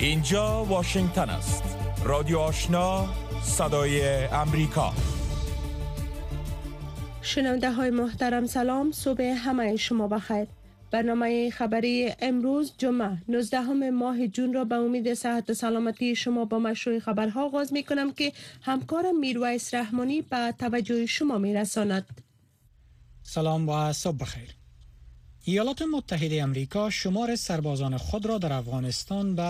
اینجا واشنگتن است. رادیو آشنا، صدای امریکا. شنونده های محترم سلام، صبح همه شما بخیر. برنامه خبری امروز جمعه 19 ماه جون را به امید صحت و سلامتی شما با مشروع خبرها آغاز می کنم که همکارم میرویس رحمانی به توجه شما می رساند. سلام و صبح بخیر. ایالات متحده امریکا شمار سربازان خود را در افغانستان به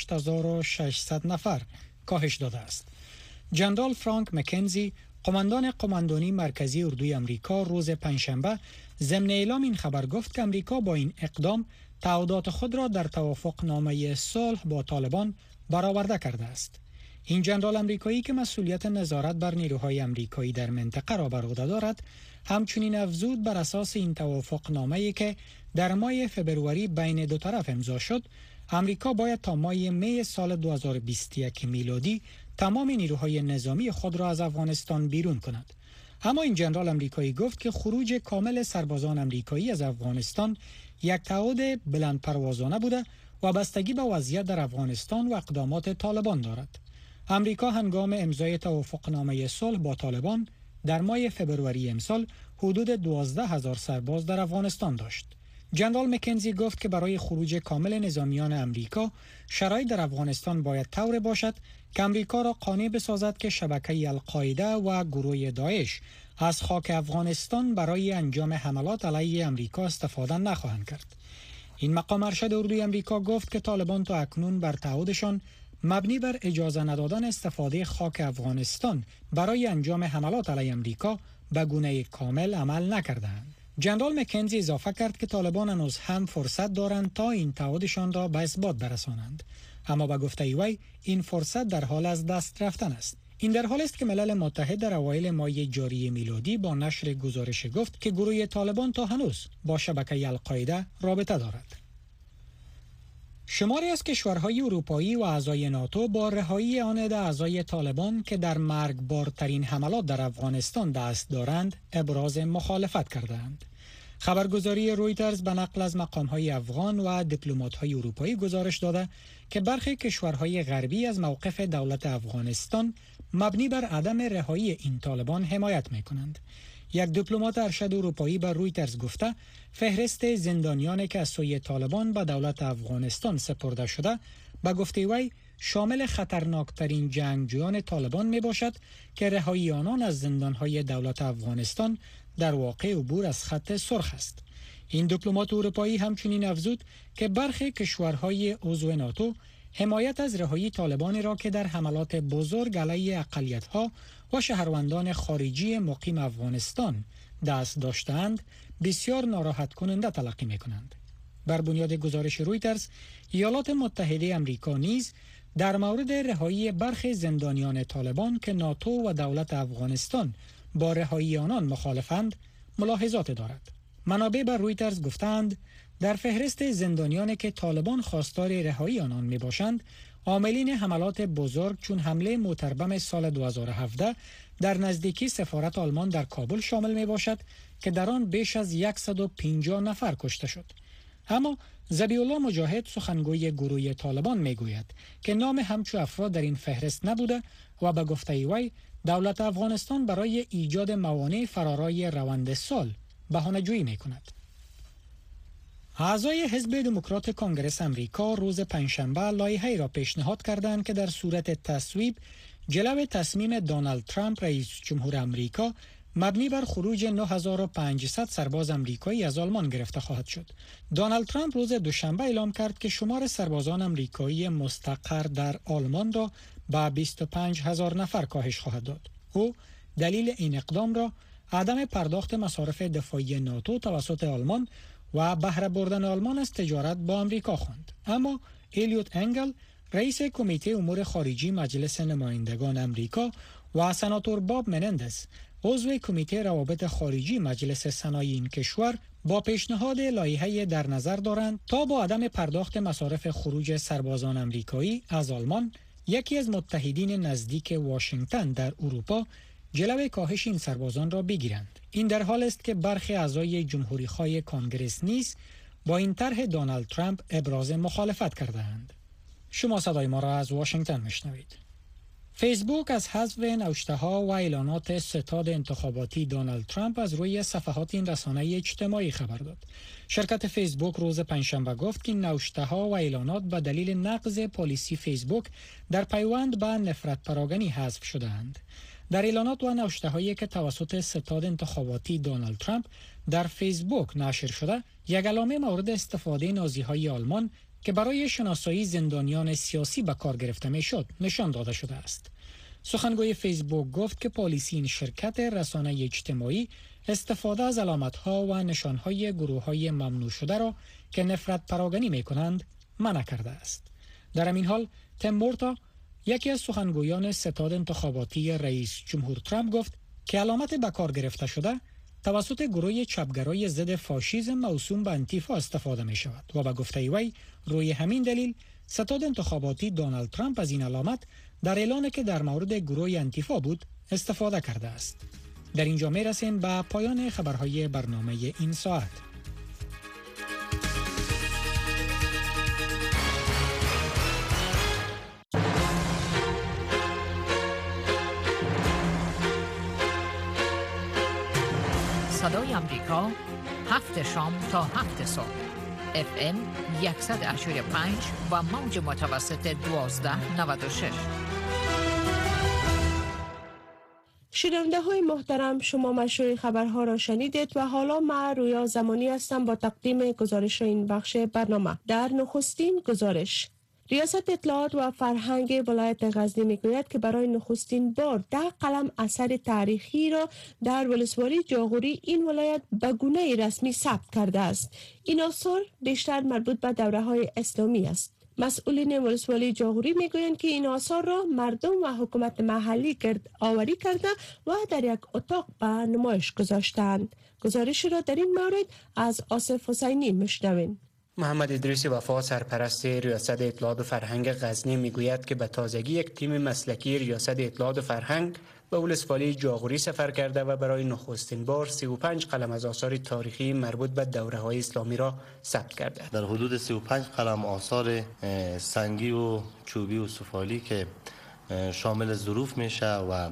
8600 نفر کاهش داده است. جنرال فرانک مکنزی، قماندان قماندانی مرکزی اردوی امریکا، روز پنجشنبه ضمن اعلام این خبر گفت که امریکا با این اقدام تعهدات خود را در توافق نامه صلح با طالبان برآورده کرده است. این جنرال امریکایی که مسئولیت نظارت بر نیروهای امریکایی در منطقه را بر عهده دارد، همچنین افزود بر اساس این توافق نامه‌ای که در ماه فبروری بین دو طرف امضا شد، امریکا باید تا ماه می سال 2021 میلادی تمام نیروهای نظامی خود را از افغانستان بیرون کند. اما این جنرال امریکایی گفت که خروج کامل سربازان امریکایی از افغانستان یک تعهد بلند پروازانه بوده و بستگی به وضعیت در افغانستان و اقدامات طالبان دارد. امریکا هنگام امضای توافقنامه صلح با طالبان در ماه فبروری امسال حدود 12,000 سرباز در افغانستان داشت. جنرال مکنزی گفت که برای خروج کامل نظامیان امریکا شرایط در افغانستان باید طور باشد که امریکا را قانع بسازد که شبکه القاعده و گروه داعش از خاک افغانستان برای انجام حملات علیه امریکا استفاده نخواهند کرد. این مقام ارشد اردوی امریکا گفت که طالبان تا اکنون بر تعهدشان مبنی بر اجازه ندادن استفاده خاک افغانستان برای انجام حملات علیه امریکا به گونه کامل عمل نکردند. جنرال مکنزی اضافه کرد که طالبان هنوز هم فرصت دارند تا این تعهدشان را به اثبات برسانند، اما به گفته وی این فرصت در حال از دست رفتن است. این در حال است که ملل متحد در اوایل ماه جاری میلادی با نشر گزارش گفت که گروه طالبان تا هنوز با شبکه القاعده رابطه دارد. شماری از کشورهای اروپایی و اعضای ناتو با رهایی آن اعضای طالبان که در مرگبارترین حملات در افغانستان دست دارند ابراز مخالفت کردند. خبرگزاری رویترز به نقل از مقام‌های افغان و دیپلمات‌های اروپایی گزارش داده که برخی کشورهای غربی از موقف دولت افغانستان مبنی بر عدم رهایی این طالبان حمایت می‌کنند. یک دیپلمات ارشد اروپایی به رویترز گفته فهرست زندانیانی که از سوی طالبان به دولت افغانستان سپرده شده به گفته وی شامل خطرناکترین جنگجویان طالبان می باشد که رهایی آنان از زندانهای دولت افغانستان در واقع عبور از خط سرخ است. این دیپلمات اروپایی همچنین افزود که برخی کشورهای عضو ناتو حمایت از رهایی طالبان را که در حملات بزرگ علیه اقلیت‌ها و شهروندان خارجی مقیم افغانستان دست داشتند بسیار ناراحت کننده تلقی می‌کنند. بر بنیاد گزارش رویترز، ایالات متحده امریکا نیز در مورد رهایی برخی زندانیان طالبان که ناتو و دولت افغانستان با رهایی آنان مخالفند ملاحظات دارد. منابع بر رویترز گفتند در فهرست زندانیانی که طالبان خواستار رهایی آنان می باشند، عاملین حملات بزرگ چون حمله موتربم سال 2017 در نزدیکی سفارت آلمان در کابل شامل می باشد که در آن بیش از 150 نفر کشته شد. اما ذبیح الله مجاهد سخنگوی گروه طالبان می گوید که نام همچو افراد در این فهرست نبوده و به گفته وی دولت افغانستان برای ایجاد موانع فرارای روند صلح بهانه‌جویی می کند. اعضای حزب دموکرات کنگره امریکا روز پنجشنبه لایحه‌ای را پیشنهاد کردند که در صورت تصویب جلو تصمیم دونالد ترامپ رئیس جمهور امریکا مبنی بر خروج 9500 سرباز امریکایی از آلمان گرفته خواهد شد. دونالد ترامپ روز دوشنبه اعلام کرد که شمار سربازان امریکایی مستقر در آلمان را به 25000 نفر کاهش خواهد داد. او دلیل این اقدام را عدم پرداخت مصارف دفاعی ناتو توسط آلمان و بهره بردن آلمان از تجارت با امریکا خواند. اما الیوت انگل، رئیس کمیته امور خارجی مجلس نمایندگان امریکا و سناتور باب منندز، عضو کمیته روابط خارجی مجلس سنای این کشور، با پیشنهاد لایحه‌ای در نظر دارند تا با عدم پرداخت مصارف خروج سربازان امریکایی از آلمان، یکی از متحدین نزدیک واشنگتن در اروپا، جلوی کاهش این سربازان را بگیرند. این در حال است که برخی اعضای جمهوری‌خواه کانگرس نیز با این طرح دونالد ترامپ ابراز مخالفت کردند. شما صدای ما را از واشنگتن میشنوید. فیسبوک از حذف نوشته‌ها و اعلانات ستاد انتخاباتی دونالد ترامپ از روی صفحات این رسانه اجتماعی خبر داد. شرکت فیسبوک روز پنجشنبه گفت که نوشته‌ها و اعلانات به دلیل نقض پالیسی فیسبوک در پیوند به نفرت پراگنی حذف شده‌اند. در اعلانات و نوشته‌هایی که توسط ستاد انتخاباتی دونالد ترامپ در فیسبوک نشر شده، یک علامه مورد استفاده نازی‌های آلمان که برای شناسایی زندانیان سیاسی به کار گرفته میشد نشان داده شده است. سخنگوی فیسبوک گفت که پالیسی این شرکت رسانه اجتماعی استفاده از علامت‌ها و نشان‌های گروه‌های ممنوع شده را که نفرت پراگنی می‌کنند منع کرده است. در همین حال تیم مورتا، یکی از سخنگویان ستاد انتخاباتی رئیس جمهور ترامپ، گفت که علامت به کار گرفته شده توسط گروه چپگرای ضد فاشیسم موسوم به انتیفا استفاده می شود و به گفته وی روی همین دلیل ستاد انتخاباتی دونالد ترامپ از این علامت در اعلانی که در مورد گروه انتیفا بود استفاده کرده است. در اینجا می رسیم به پایان خبرهای برنامه این ساعت. صدای امریکا، 7 شام تا 7 صبح. FM 100.5 و موج متوسط 1296. شنونده های محترم، شما مشروع خبرها را شنیدید و حالا من رویا زمانی هستم با تقدیم گزارش این بخش برنامه. در نخستین گزارش، ریاست اطلاعات و فرهنگ ولایت غزنی میگوید که برای نخستین بار 10 قلم اثر تاریخی را در ولسوالی جاغوری این ولایت به گونه رسمی ثبت کرده است. این آثار بیشتر مربوط به دوره‌های اسلامی است. مسئولین ولسوالی جاغوری میگویند که این آثار را مردم و حکومت محلی گرد آوری کرده و در یک اتاق به نمایش گذاشتند. گزارش را در این مورد از آصف حسینی میشنویم. محمد ادریس وفا، سرپرست ریاست اطلاعات و فرهنگ غزنی، میگوید که به تازگی یک تیم مسلکی ریاست اطلاعات و فرهنگ به ولسوالی جاغوری سفر کرده و برای نخستین بار 35 قلم از آثار تاریخی مربوط به دوره‌های اسلامی را ثبت کرده. در حدود 35 قلم آثار سنگی و چوبی و سفالی که شامل ظروف میشه و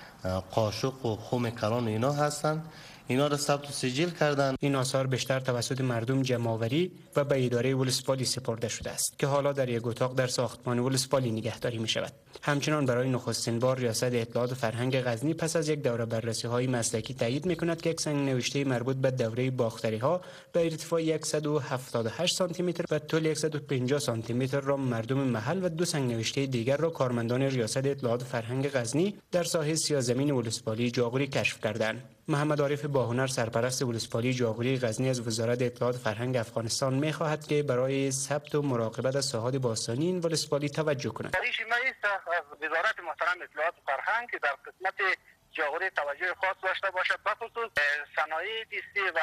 قاشق و خم کلان اینا هستند، اینا را ثبت و سجل کردند. این آثار بیشتر توسط مردم جمع‌آوری و به اداره ولسوالی سپرده شده است که حالا در یک اتاق در ساختمان ولسوالی نگهداری می شود. همچنان برای نخستین بار ریاست اطلاعات و فرهنگ غزنی پس از یک دوره بررسی‌های مسلکی تایید می‌کند که یک سنگ نوشته مربوط به دوره باختری‌ها به ارتفاع 178 سانتی متر و طول 150 سانتی متر را مردم محل و 2 سنگ نوشته دیگر را کارمندان ریاست اطلاعات و فرهنگ غزنی در ساحه سیاه‌زمین ولسوالی جاغوری کشف کردند. محمد عارف باهنر، سرپرست ولسوالی جاغوری غزنی، از وزارت اطلاعات فرهنگ افغانستان می‌خواهد که برای ثبت و مراقبت از ساحات باستانی این ولسوالی توجه کند. از وزارت محترم اطلاعات فرهنگ که در قسمت جاغوری توجه خاص داشته باشد، بخصوص صنایع دستی و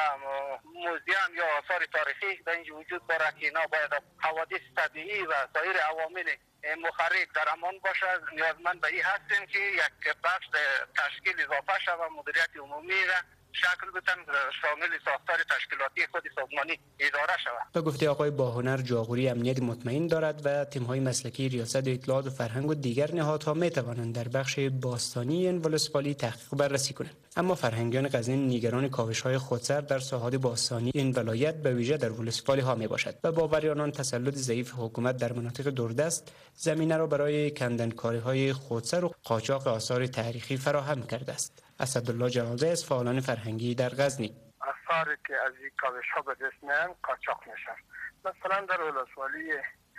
موزیم یا آثار تاریخی در اینجا وجود دارد که اینا باید حوادث طبیعی و سایر عوامل مخرب در امان باشد. نیازمند به این هستیم که یک بخش تشکیل اضافه شود و مدیریت عمومی را شکل بدن شامل ساختار تشکیلاتی خود سازمانی اداره شود. به گفته آقای باهنر، جاغوری امنیت مطمئن دارد و تیم‌های مسلکی ریاست اطلاعات و فرهنگ و دیگر نهادها می‌توانند در بخش باستانی این ولسوالی تحقیق و بررسی کنند. اما فرهنگیان غزنی نگران کاوش‌های خودسر در ساحات باستانی این ولایت به ویژه در ولسوالی‌ها میباشد و باوری آنان تسلط ضعیف حکومت در مناطق دوردست زمینه را برای کندنکاری‌های خودسر و قاچاق آثار تاریخی فراهم کرده است. اسدالله جلالزی از فعالان فرهنگی در غزنی: آثاری که از این کاوش‌ها به دست میان قاچاق میشن. مثلا در ولسوالی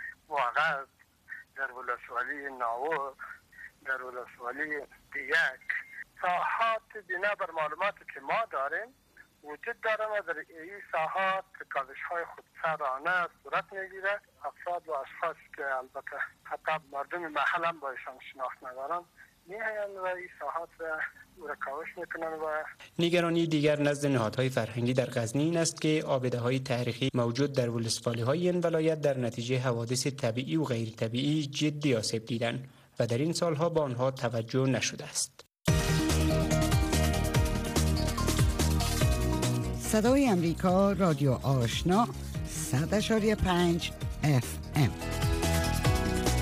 واغز، در ولسوالی ناور، در ولسوالی دیگ، ساحات بنا بر معلوماتی که ما داریم وجود داره و در این ساحات کاوش‌های خودسرانه صورت میگیره. افراد و اشخاص که البته حتی مردم محل هم با ایشان شناخت ندارن میاین و این ساحات را کاوش میکنن. و نگرانی دیگر نزد نهادهای فرهنگی در غزنی این است که آبده‌های تاریخی موجود در ولسوالی‌های این ولایت در نتیجه حوادث طبیعی و غیر طبیعی جدی آسیب دیدند و در این سالها به آنها توجه نشده است. صدای امریکا، رادیو آشنا، 100.5 FM.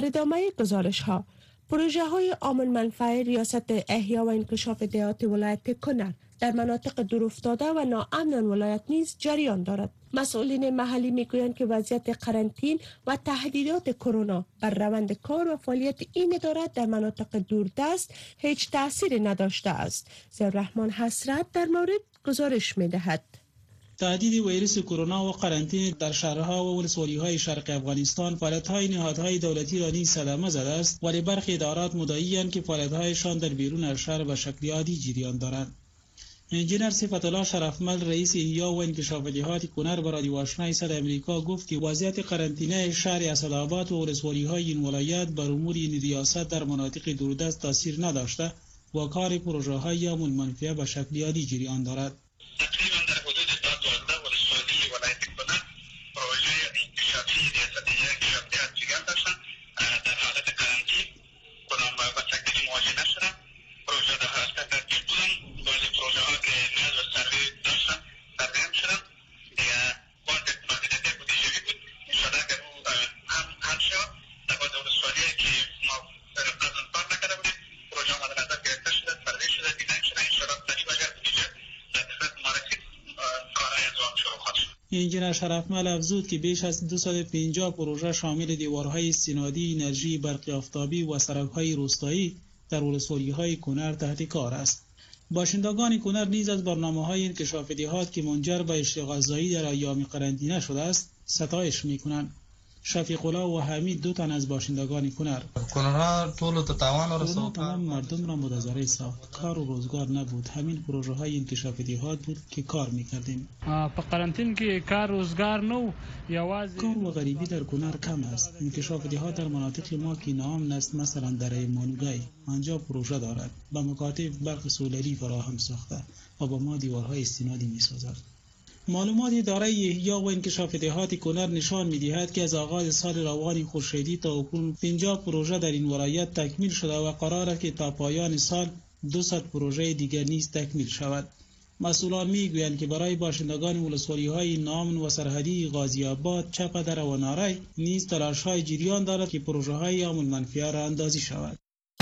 در ادامه گزارش ها، پروژه های عامل منفعه ریاست احیا و انکشاف دهات ولایت کنر در مناطق دورافتاده و ناامن ولایت نیز جریان دارد. مسئولین محلی میگویند که وضعیت قرنطین و تهدیدات کرونا بر روند کار و فعالیت این اداره در مناطق دوردست هیچ تأثیر نداشته است. ضیاءالرحمن حسرت در مورد گزارش می‌دهد. تهدید ویروس کرونا و قرنطینه در شهرها و ولسوالی‌های شرق افغانستان فعالیت‌های نهادهای دولتی را نیز صدمه زده است، ولی برخی ادارات مدعی‌اند که فعالیت‌هایشان در بیرون از شهر به شکل عادی جریان دارد. انجینر صفت الله شرفمل رئیس احیا و انکشاف دهات کنر به رادیو آشنای صدای امریکا گفت که وضعیت قرنطینه شهر اسدآباد و ولسوالی‌های این ولایت بر امور این ریاست در مناطق دوردست تاثیر نداشته و کار پروژه‌های عامل منفعه به شکل عادی جریان دارد. تقریبا در حدود 12 ولسوالی ولایت کنر پروژه انکشافی ریاست انکشاف دهات جریان داشتند. در حالت قرنطینه کدام با تکلیف مواجه نشدند. پروژه در حالت ترتیب بودند. بعضی پروژه‌ها که نیاز به سروی داشتند سرگرم شدند. دیگه باید مدیریت بودجه‌ای بود. انشاءالله که هم حل شد. در بعض ولسوالی که ما قبلا کار نکرده بودیم پروژه مد نظر گرفته شده، سروی شده، دیدن شده. انشاءالله تقریبا اگر بودجه در خدمت ما رسید کارهای انجام شروع خواهد شد. انجینر شرفمل افزود که بیش از 250 پروژه شامل دیوارهای استنادی، انرژی برق آفتابی و سرک‌های روستایی در ولسوالی‌های کنر تحت کار است. باشندگان کنر نیز از برنامه‌های انکشاف دهات که منجر به اشتغال زایی در ایام قرنطینه شده است ستایش می‌کنند. شفیق الله و حمید دو تن از باشندگان کنر کرونا ټول ته تاوان ورساو، تمام مردم را متضرر ساخت. کار و روزگار نبود. همین پروژه‌های انکشاف دهات بود که کار می‌کردیم. په قرنطین کې کار روزگار نو یوازې کار و غریبی در کنر کم است. انکشاف دهات در مناطق ما که نام است، مثلا در ایمانگای آنجا پروژه دارد، به مکاتب برق سولری فراهم ساخته و با ما دیوارهای استنادی می‌سازد. معلومات اداره احیا و انکشاف دهات کنر نشان می‌دهد که از آغاز سال روان خورشیدی تا اکنون 50 پروژه در این ولایت تکمیل شده و قرار است که تا پایان سال 200 پروژه دیگر نیز تکمیل شود. مسئولان می‌گویند که برای باشندگان ولسوالی‌های ناامن و سرحدی غازی آباد، چپدر و نارای نیز تلاش‌های جریان دارد که پروژه‌های عامل منفعه را اندازی شود.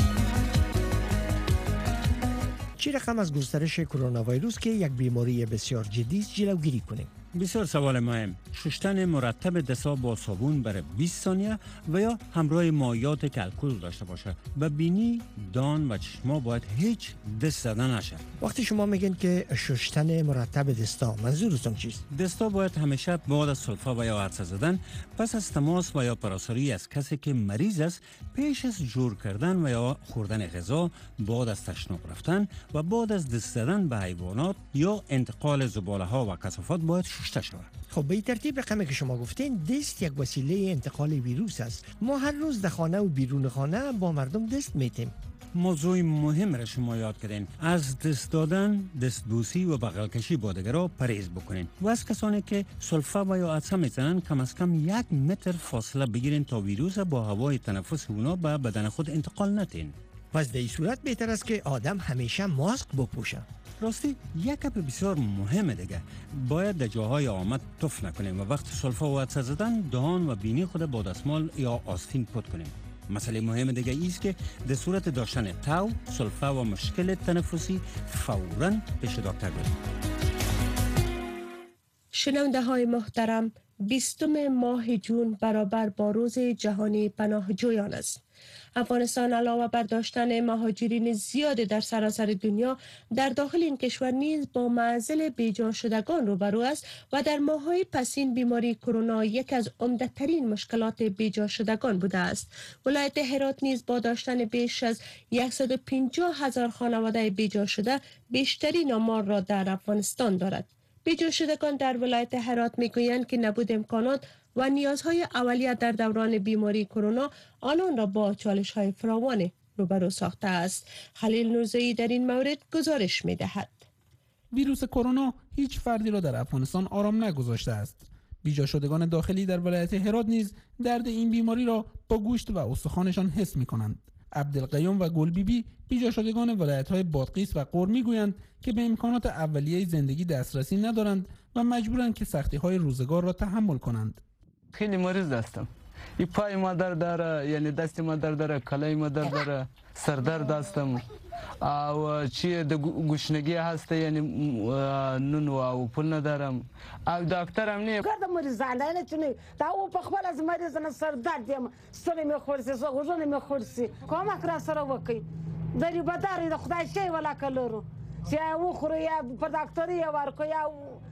چه رقم از گسترش کرونا ویروس که یک بیماری بسیار جدی است جلوگیری کنیم؟ بسیار سوال مهم. شستن مرتب دست‌ها با صابون برای 20 ثانیه و یا همراه مایعات که الکل داشته باشه. به بینی، دان و چشما باید هیچ دست زدن نشه. وقتی شما میگن که شستن مرتب دستا، منظورتون چیست؟ دستا باید همیشه بعد از سلفا و یا عطسه زدن، پس از تماس و یا پراساری از کسی که مریض است، پیش از جور کردن و یا خوردن غذا، بعد از تشناب رفتن و بعد از دست زدن به حیوانات یا انتقال زباله‌ها و کثافات باید شسته شود. خب به این ترتیب رقمی که شما گفتین، دست یک وسیله انتقال ویروس است. ما هر روز در خانه و بیرون خانه با مردم دست میتیم. موضوع مهم را شما یاد کردین. از دست دادن، دستبوسی و بغل کشی با دیگران پرهیز بکنین و از کسانی که سلفه و یا عطسه میزنن کم از کم 1 متر فاصله بگیرین تا ویروس با هوای تنفس اونا به بدن خود انتقال ندین. پس در این صورت بهتر است که آدم همیشه ماسک بپوشه. راستی یک گپ بسیار مهمه دیگه، باید در جاهای آمد تف نکنیم و وقت سلفه و عطسه زدن دهان و بینی خود با دستمال یا آستین پاک کنیم. مسئله مهم دیگه ایست که در صورت داشتن تاو، سلفه و مشکل تنفسی فوراً پیش دکتر بریم. شنونده های محترم، 20 ماه جون برابر با روز جهانی پناهجویان است. افغانستان علاوه بر داشتن مهاجرین زیاد در سراسر دنیا، در داخل این کشور نیز با معضل بیجا شدگان روبرو است و در ماه‌های پسین بیماری کرونا یک از عمده‌ترین مشکلات بیجا شدگان بوده است. ولایت هرات نیز با داشتن بیش از 150,000 خانواده بیجا شده بیشترین آمار را در افغانستان دارد. بیجا شدگان در ولایت هرات میگویند که نبود امکانات و نیازهای اولیه در دوران بیماری کرونا آنان را با چالش‌های فراوان روبرو ساخته است. خلیل نورزئی در این مورد گزارش می‌دهد. ویروس کرونا هیچ فردی را در افغانستان آرام نگذاشته است. بیجا شدگان داخلی در ولایت هرات نیز درد این بیماری را با گوشت و استخوانشان حس می‌کنند. عبدالقیوم و گلبیبی بیجا شدگان ولایت‌های بادغیس و غور می‌گویند که به امکانات اولیه زندگی دسترسی ندارند و مجبورند که سختی‌های روزگار را تحمل کنند. خیلی مریض هستم. این پای ما درد داره، یعنی دست ما درد داره، کلای ما درد داره، سردرد هستم و چی گوشنگی هست، یعنی نون و پول ندارم او دکترم نیم گرد مریضان نه چونی تا او په خپل از مریضان سردرد یم ستړي مې خورسي غوږونه مې خورسي کومک را سره وکي دری بداري د خدای شي ولا کلورو چې او خوري یا په ډاکټري یا ورکو یا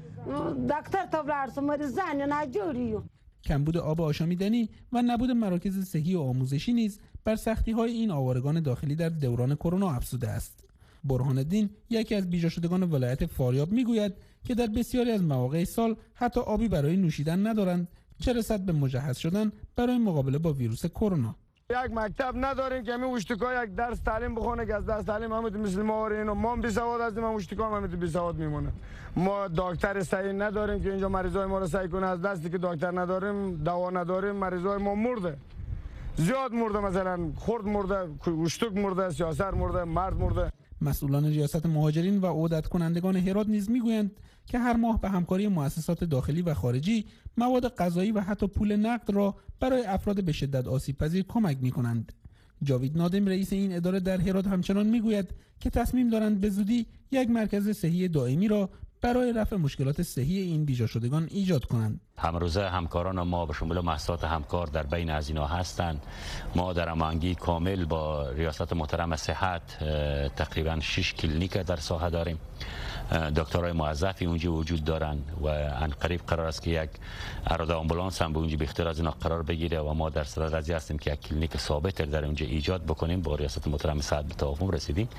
دکتر ته ولاړ سم مریضان نه جوړیو. کمبود آب آشامیدنی و نبود مراکز صحی و آموزشی نیز بر سختی‌های این آوارگان داخلی در دوران کرونا افزوده است. برهان الدین یکی از بیجا شدگان ولایت فاریاب میگوید که در بسیاری از مواقع سال حتی آبی برای نوشیدن ندارند، چه رسد به مجهز شدن برای مقابله با ویروس کرونا. یک مکتب نداریم که همین وشتکا یک درس تعلیم بخونه که از درس تعلیم همه مثل ما ورینو ما بی سواد هستیم، هم وشتکا همه بی سواد میمونه. ما دکتر صحیح نداریم که اینجا مریضای ما رو صحیح کنه، از دستی که دکتر نداریم، دوا نداریم، مریضای ما مرده. زیاد مرده، مثلا خرد مرده، وشتک مرده، سیاسر مرده، مرد مرده. مسئولان ریاست مهاجرین و عودت کنندگان هرات نیز میگویند که هر ماه به همکاری مؤسسات داخلی و خارجی مواد غذایی و حتی پول نقد را برای افراد به شدت آسیب پذیر کمک می‌کنند. جاوید نادم رئیس این اداره در هرات همچنان میگوید که تصمیم دارند به زودی یک مرکز صحی دائمی را برای رفع مشکلات صحی این بیجا شدگان ایجاد کنند. همروزه همکاران ما به شمول مؤسسات همکار در بین از اینا هستند. ما در هماهنگی کامل با ریاست محترم صحت تقریبا 6 کلینیک در ساحه داریم. دکترای موظفی اونجا وجود دارند و ان قریب قرار است که یک اراده آمبولانس هم به اونجا به اختیار از اینا قرار بگیره و ما در صدد رضی هستیم که یک کلینیک ثابت در اونجا ایجاد بکنیم. با ریاست محترم صحت به توافق رسیدیم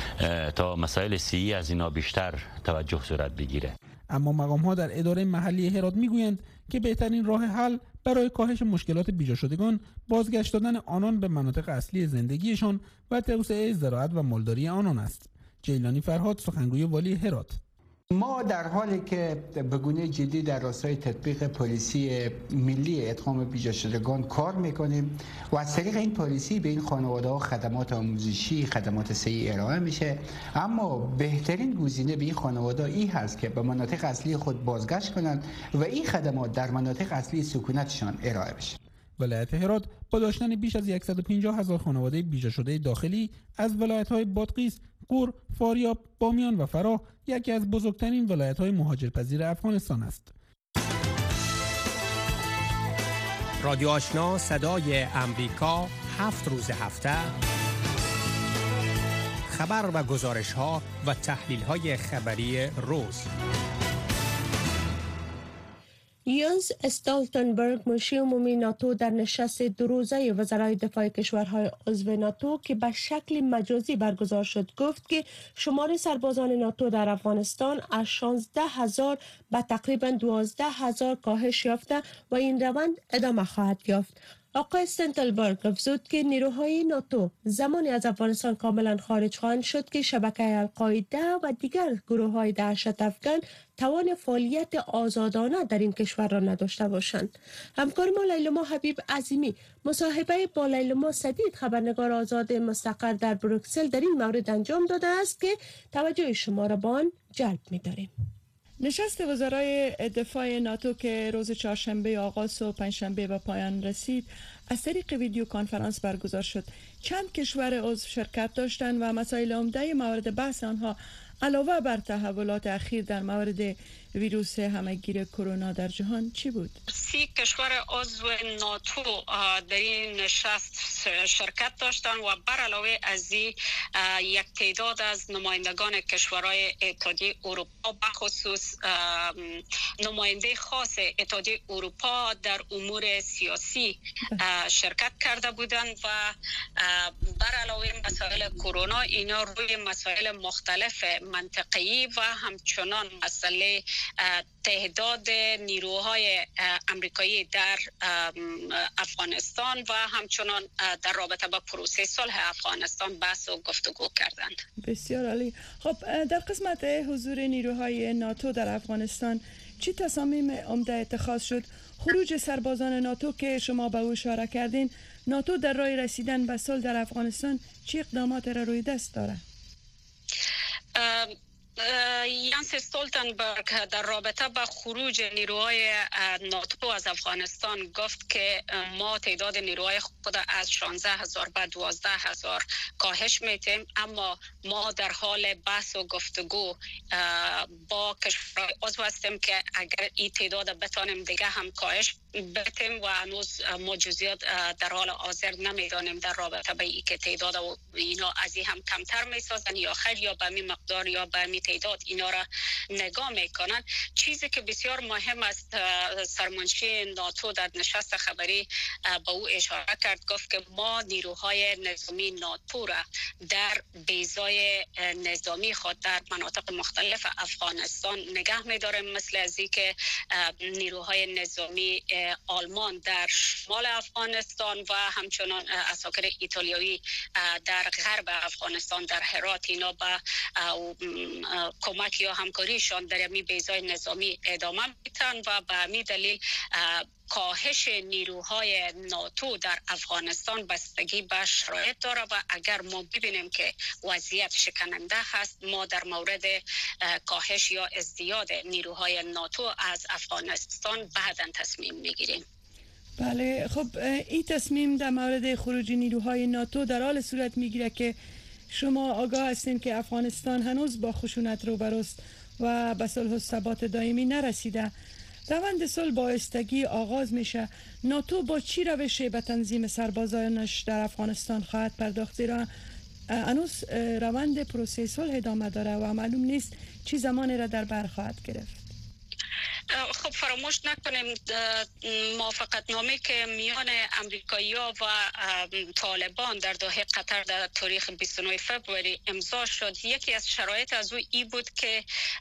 تا مسائل صحی از اینا بیشتر توجه صورت بگیره. اما مقام‌ها در اداره محلی هرات میگویند که بهترین راه حل برای کاهش مشکلات بیجا شدگان بازگشت دادن آنان به مناطق اصلی زندگیشان و توسعه زراعت و مالداری آنان است. جیلانی فرهاد، سخنگوی والی هرات: ما در حالی که به گونه جدی در راستای تطبیق پالیسی ملی ادغام بیجا شدگان کار میکنیم و از طریق این پالیسی به این خانواده ها خدمات آموزشی، خدمات صحی ارائه میشه، اما بهترین گزینه به این خانواده این هست که به مناطق اصلی خود بازگشت کنند و این خدمات در مناطق اصلی سکونتشان ارائه بشه. ولایت هرات با داشتن بیش از 150,000 خانواده بیجا شده داخلی از ولایت‌های بادغیس، غور، فاریاب، بامیان و فراه یکی از بزرگترین ولایت‌های مهاجرپذیر افغانستان است. رادیو آشنا صدای امریکا 7 روز هفته خبر و گزارش‌ها و تحلیل‌های خبری روز. یانس استولتنبرگ منشی عمومی ناتو در نشست 2 روزه وزرای دفاع کشورهای عضو ناتو که به شکل مجازی برگزار شد گفت که شمار سربازان ناتو در افغانستان از 16,000 به تقریبا 12,000 کاهش یافته و این روند ادامه خواهد یافت. آقای استولتنبرگ افزود که نیروهای ناتو زمانی از افغانستان کاملا خارج خواهند شد که شبکه القاعده و دیگر گروه‌های دهشت افغان توان فعالیت آزادانه در این کشور را نداشته باشند. همکار ما لیلما حبیب عظیمی مصاحبه با لیلما سدید خبرنگار آزاد مستقر در بروکسل در این مورد انجام داده است که توجه شما را به آن جلب می‌داریم. نشست وزرای دفاع ناتو که روز چهارشنبه آغاز و پنجشنبه به پایان رسید از طریق ویدیو کنفرانس برگزار شد. چند کشور عضو شرکت داشتند و مسائل عمده مورد بحث آنها علاوه بر تحولات اخیر در مورد ویروس همهگیر کرونا در جهان چی بود؟ 30 کشور عضو ناتو در این نشست شرکت داشتند و بر علاوه از این یک تعداد از نمایندگان کشورهای اتحادیه اروپا بخصوص نماینده خاص اتحادیه اروپا در امور سیاسی شرکت کرده بودند و بر علاوه مسائل کرونا اینا روی مسائل مختلف منطقه‌ای و همچنان مسئله تعداد نیروهای امریکایی در افغانستان و همچنان در رابطه با پروسه صلح افغانستان بحث و گفتگو کردند. بسیار عالی. خب در قسمت حضور نیروهای ناتو در افغانستان چی تصامیم عمده اتخاذ شد؟ خروج سربازان ناتو که شما به او اشاره کردین، ناتو در راه رسیدن به صلح در افغانستان چی اقدامات را روی دست داره؟ یانس یانس استولتنبرگ در رابطه با خروج نیروهای ناتو از افغانستان گفت که ما تعداد نیروهای خود از 16,000 به 12,000 کاهش میتیم، اما ما در حال بحث و گفتگو با کشورهای عضو هستیم که اگر این تعداد بتانیم دیگه هم کاهش بتیم و هنوز ما جزئیات در حال حاضر نمیدانیم در رابطه به این که تعداد و اینا از این هم کمتر میسازن یا خیر یا به می مقدار یا به می تعداد اینا را نگاه میکنن. چیزی که بسیار مهم است، سرمنشی ناتو در نشست خبری به او اشاره کرد، گفت که ما نیروهای نظامی ناتو را در بیضای نظامی خود در مناطق مختلف افغانستان نگه می‌داریم، مثل از اینکه نیروهای نظامی آلمان در شمال افغانستان و همچنان عساکر ایتالیایی در غرب افغانستان در هرات اینا با کمک یا همکاریشان در می بیضای نظامی ادامه میتن و به همین دلیل کاهش نیروهای ناتو در افغانستان بستگی به شرایط داره و اگر ما ببینیم که وضعیت شکننده هست، ما در مورد کاهش یا ازدیاد نیروهای ناتو از افغانستان بعداً تصمیم میگیریم. بله، خب این تصمیم در مورد خروج نیروهای ناتو در حال صورت میگیره که شما آگاه هستین که افغانستان هنوز با خشونت روبروست و به صلح و ثبات دائمی نرسیده. روند صلح با آهستگی آغاز میشه. ناتو با چی روشی به تنظیم سربازانش در افغانستان خواهد پرداخت؟ زیرا هنوز روند پروسه صلح ادامه داره و معلوم نیست چی زمانی را در بر خواهد گرفت. خب فراموش نکنیم موافقت نامه که میان امریکایی‌ها و طالبان در دوحه قطر در تاریخ 29 فوریه امضا شد. یکی از شرایط از او ای بود که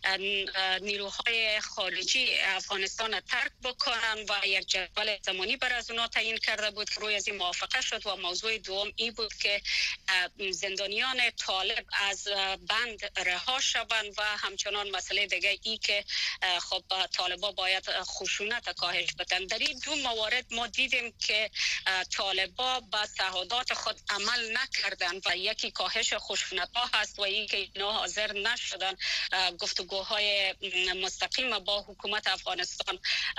نیروهای خارجی افغانستان را ترک بکنن و یک جدول زمانی بر از اونا تعیین کرده بود که روی از این موافقه شد و موضوع دوم ای بود که زندانیان طالب از بند رها شوند و همچنان مسئله دیگه ای که خب طالبان باید خشونت کاهش بدن. در این دو موارد ما دیدیم که طالبان با تعهدات خود عمل نکردند و یکی کاهش خشونت ها هست و این که اینا حاضر نشدن گفتگوهای مستقیم با حکومت افغانستان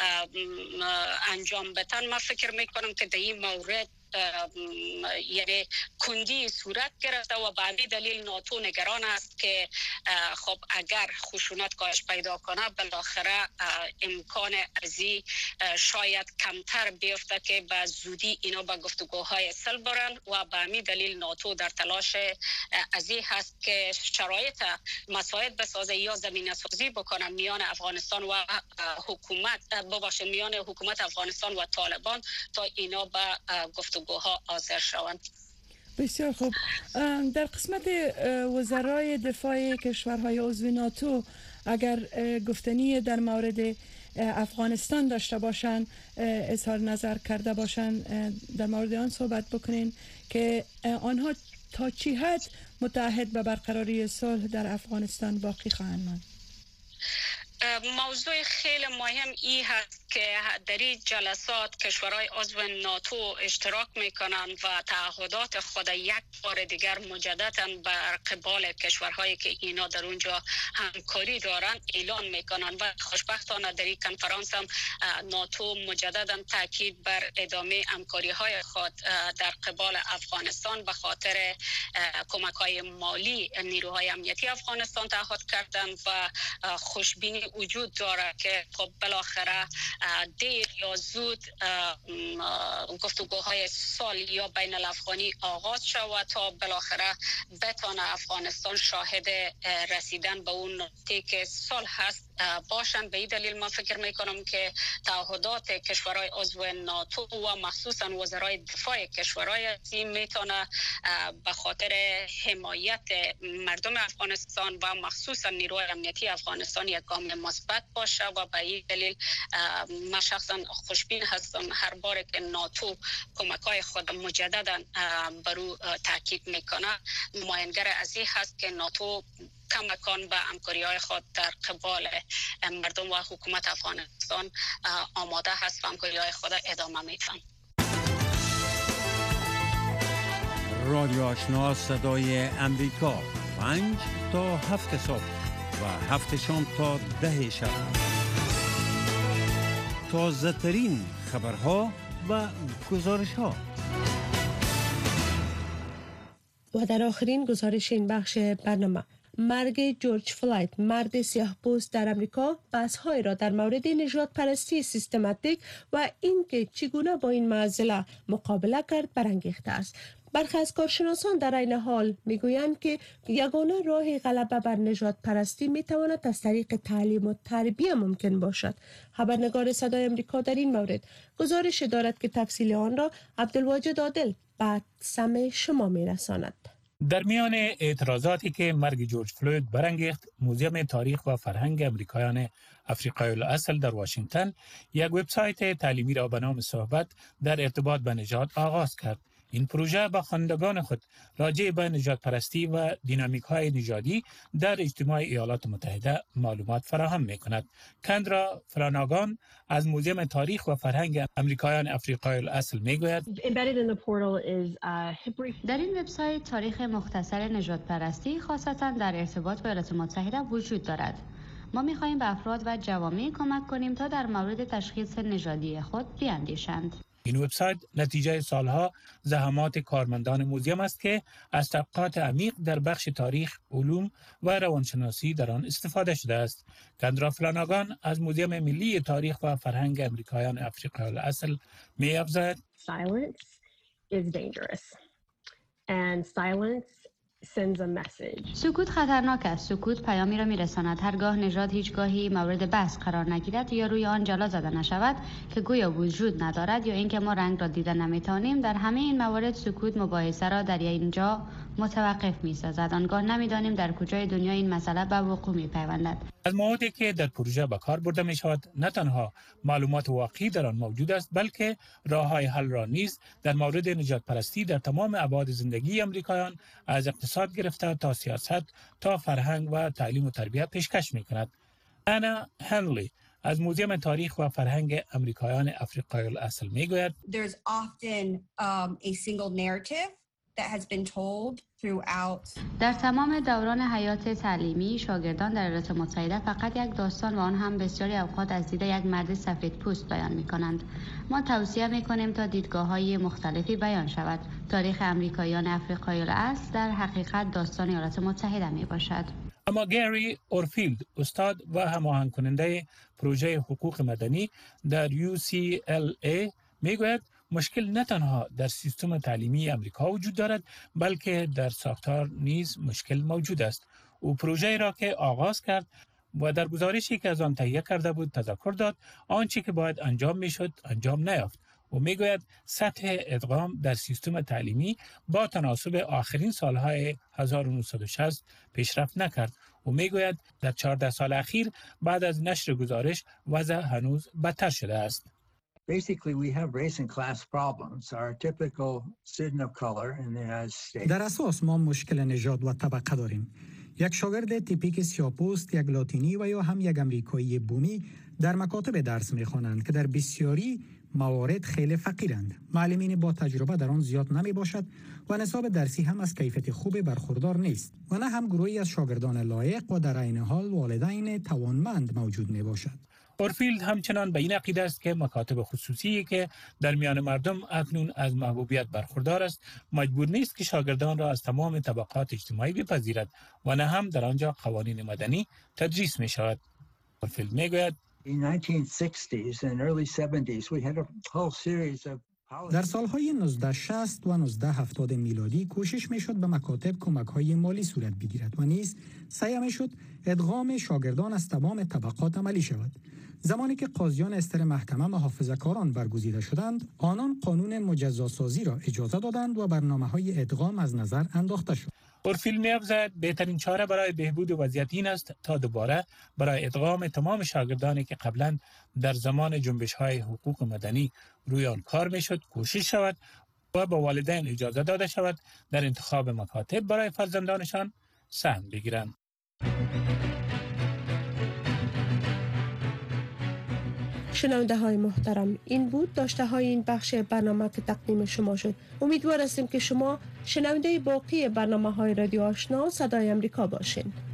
انجام بدن. من فکر میکنم که در این مورد یعنی کندی صورت گرفته و به همین دلیل ناتو نگران است که خب اگر خشونت کاهش پیدا کنه بالاخره امکان ازی شاید کمتر بیفته که به زودی اینا به گفتگوهای صلح برن و به همین دلیل ناتو در تلاش ازی هست که شرایط مساعد بسازه یا زمینه سازی بکنه میان افغانستان و حکومت میان حکومت افغانستان و طالبان تا اینا به گفتگوها حاضر شوند. بسیار خوب. در قسمت وزرای دفاع کشورهای عضو ناتو اگر گفتنی در مورد افغانستان داشته باشند، اظهار نظر کرده باشند، در مورد آن صحبت بکنین که آنها تا چی حد متعهد به برقراری صلح در افغانستان باقی خواهند ماند؟ موضوع خیلی مهم ای هست که در این جلسات کشورهای عضو ناتو اشتراک میکنند و تعهدات خود یک بار دیگر مجددا بر قبال کشورهایی که اینا در اونجا همکاری دارند اعلان میکنند و خوشبختانه در این کنفرانس هم ناتو مجددا تاکید بر ادامه همکاری های خود در قبال افغانستان به خاطر کمک های مالی نیروهای امنیتی افغانستان تعهد کردند و خوشبینی وجود داره که خب بالاخره دیر یا زود گفتگوهای صلح یا بین الافغانی آغاز شود تا بالاخره بتانه افغانستان شاهد رسیدن به اون نقطه که صلح هست باشند. به این دلیل من فکر میکنم که تعهدات کشورهای عضو ناتو و مخصوصا وزرای دفاع کشورهای ازی میتونه به خاطر حمایت مردم افغانستان و مخصوصا نیروی امنیتی افغانستان یک گام مثبت باشه و به این دلیل من شخصا خوشبین هستم هر بار که ناتو کمک‌های خود مجددا برو تاکید میکنه. نماینگر از این هست که ناتو کمکان به همکاری‌های خود در قبال مردم و حکومت افغانستان آماده هست و همکاری‌های خود ادامه میدن. رادیو آشنا صدای امریکا 5 تا 7 صبح و و 7 شام تا 10 شب. تازه ترین خبرها و گزارش ها. و در آخرین گزارش این بخش برنامه، مرگ جورج فلوید، مرد سیاه‌پوست در امریکا، بحث‌های را در مورد نژاد پرستی سیستماتیک و اینکه چگونه با این معضله مقابله کرد برانگیخته است. برخی از کارشناسان در این حال میگویند که یگانه راه غلبه بر نژاد پرستی میتواند از طریق تعلیم و تربیت ممکن باشد. خبرنگار صدای آمریکا در این مورد گزارش دارد که تفصیل آن را عبدالواجد عادل بعد سمع شما میرساند. در میان اعتراضاتی که مرگ جورج فلوید برانگیخت، موزیم تاریخ و فرهنگ امریکایان افریقای الاصل در واشنگتن یک وبسایت تعلیمی را به نام صحبت در ارتباط به نژاد آغاز کرد. این پروژه با خوانندگان خود راجع به نژاد پرستی و دینامیک های نژادی در اجتماع ایالات متحده معلومات فراهم می کند. کندرا فلاناگان از موزیم تاریخ و فرهنگ امریکایان افریقای الاصل می گوید در این وبسایت تاریخ مختصر نژاد پرستی خاصتا در ارتباط با ایالات متحده وجود دارد. ما می خواهیم به افراد و جوامع کمک کنیم تا در مورد تشخیص نژادی خود بیاندیشند. این وبسایت نتیجه سالها زحمات کارمندان موزیم است که از طبقات عمیق در بخش تاریخ، علوم و روانشناسی در آن استفاده شده است. کندرا فلاناگان از موزیم ملی تاریخ و فرهنگ امریکایان افریقای الاصل می افزاید Silence is dangerous and silence sends a message. سکوت خطرناک است. سکوت پیامی را میرساند. هرگاه نژاد هیچگاهی مورد بحث قرار نگیرد یا روی آن جلا زده نشود که گویا وجود ندارد یا اینکه ما رنگ را دیده نمیتوانیم، در همه این موارد سکوت مباحثه را در اینجا متوقف میسازد. آنگاه نمیدانیم در کجای دنیا این مسئله به وقوع میپیوندد. از موادی که در پروژه به کار برده می شود نه تنها معلومات واقعی در آن موجود است، بلکه راه‌های حل را نیز در مورد نژاد پرستی در تمام ابعاد زندگی امریکایان از اقتصاد گرفته تا سیاست تا فرهنگ و تعلیم و تربیت پیشکش می کند. انا هنلی از موزیم تاریخ و فرهنگ امریکایان افریقای الاصل می گوید There's often a single narrative that has been told throughout. در تمام دوران حیات تعلیمی شاگردان در ایالات متحده فقط یک داستان و آن هم بسیاری اوقات از دید یک مرد سفید پوست بیان می کنند. ما توصیه می کنیم تا دیدگاه‌های مختلفی بیان شود. تاریخ امریکایان افریقای الاصل در حقیقت داستان ایالات متحده می باشد. اما گری اورفیلد، استاد و هماهنگ کننده پروژه حقوق مدنی در UCLA می گوید مشکل نه تنها در سیستم تعلیمی امریکا وجود دارد، بلکه در ساختار نیز مشکل موجود است. او پروژه را که آغاز کرد و در گزارشی که از آن تهیه کرده بود تذکر داد آنچه که باید انجام میشد انجام نیافت. او میگوید سطح ادغام در سیستم تعلیمی با تناسب آخرین سالهای 1960 پیشرفت نکرد. او میگوید در 14 سال اخیر بعد از نشر گزارش وضع هنوز بدتر شده است. Basically, we have race and class problems. Our typical student of color in the United States. در اساس ما مشکل نژاد و طبقه داریم. یک شاگرد تیپیک سیاه‌پوست، یک لاتینی و یا هم یک امریکایی بومی در مکاتب درس می‌خوانند که در بسیاری موارد خیلی فقیرند. معلمین با تجربه در آن زیاد نمی باشد و نصاب درسی هم از کیفیت خوب برخوردار نیست و نه هم گروهی از شاگردان لایق و در عین حال والدین توانمند موجود می باشد. اورفیلد همچنان به این عقیده است که مکاتب خصوصی که در میان مردم اکنون از محبوبیت برخوردار است مجبور نیست که شاگردان را از تمام طبقات اجتماعی بپذیرد و نه هم در آنجا قوانین مدنی تدریس می شود. اورفیلد می گوید در سالهای 1960 و 1970 میلادی کوشش میشد به مکاتب کمک‌های مالی صورت بگیرد و نیز سعی میشد ادغام شاگردان از تمام طبقات عملی شود. زمانی که قاضیان استر محکمه محافظه‌کاران برگزیده شدند، آنان قانون مجزاسازی را اجازه دادند و برنامه‌های ادغام از نظر انداخته شد. اورفیلد می‌افزاید بهترین چاره برای بهبود وضعیت این است تا دوباره برای ادغام تمام شاگردانی که قبلا در زمان جنبش‌های حقوق مدنی روی آن کار می‌شد کوشش شود و به والدین اجازه داده شود در انتخاب مکاتب برای فرزندانشان سهم بگیرند. شنونده های محترم، این بود داشته های این بخش برنامه که تقدیم شما شد. امیدوار هستیم که شما شنونده باقی برنامه های رادیو آشنا صدای امریکا باشین.